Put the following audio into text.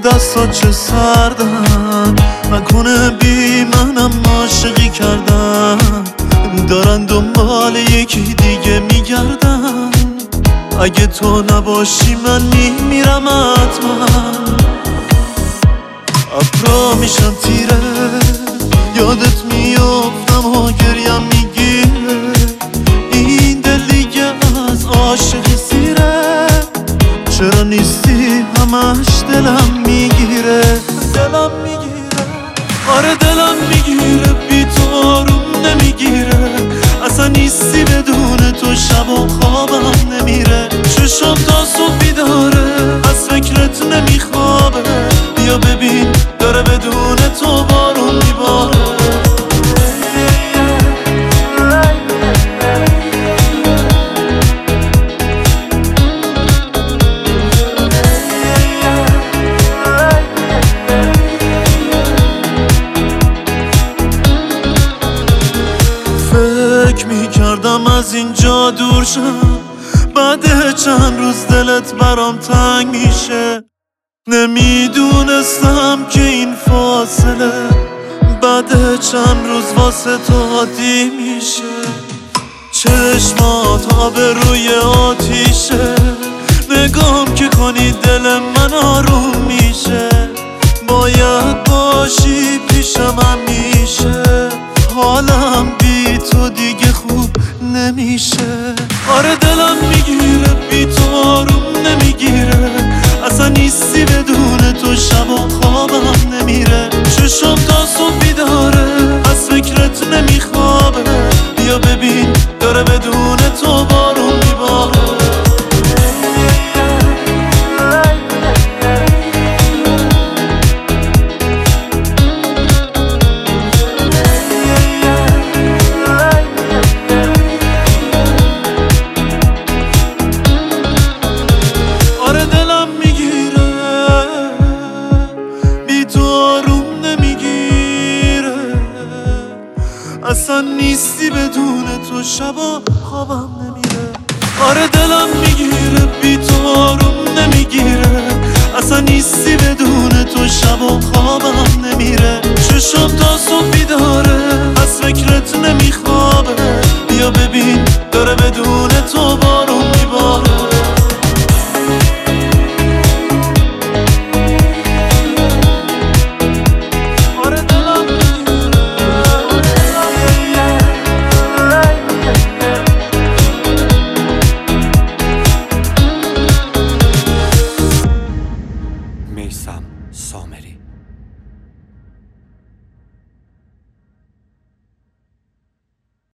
دستات چه سردن، نکنه بی منم عاشقی کردن، دارن دنبال یکی دیگه میگردن. اگه تو نباشی من میمیرم حتما. ابرا میشم تیره، یادت میافتم و گریم میگیره. این دل دیگه از عاشقی سیره، چرا نیستی همش دلم میگیره. دلم میگیره، آره دلم میگیره، بی تو آروم نمیگیره. اصلا نیستی بدون تو شب و خوابم نمیره. چشم تا صبح بیداره، از فکرت نمیخوابه. بیا ببین داره بدون تو بارون میباره. فکر میکردم از اینجا دور شم، بعد چند روز دلت برام تنگ میشه. نمیدونستم که این فاصله بعد چند روز واسه تو عادی میشه. چشمات آب روی آتیشه، نگام که کنی دل من آروم میشه. باید باشی پیشم همیشه، حالم بی تو دیگه خوب نمیشه. آره دلم میگیره، بی تو آروم نمیگیره. اصلا نیستی بدون تو شب و خوابم نمیره. چشم تا صبح بیداره، از فکرت نمیخوابه. بیا ببین داره بدون تو بارون میباره. اصلا نیستی بدون تو شبا خوابم نمیره. آره دلم میگیره، بی تو آروم نمیگیره. اصلا نیستی بدون تو شبا خوابم نمیره. چشم تا صبح بیداره، از فکرت نمیخوابه. بیا ببین داره بدون تو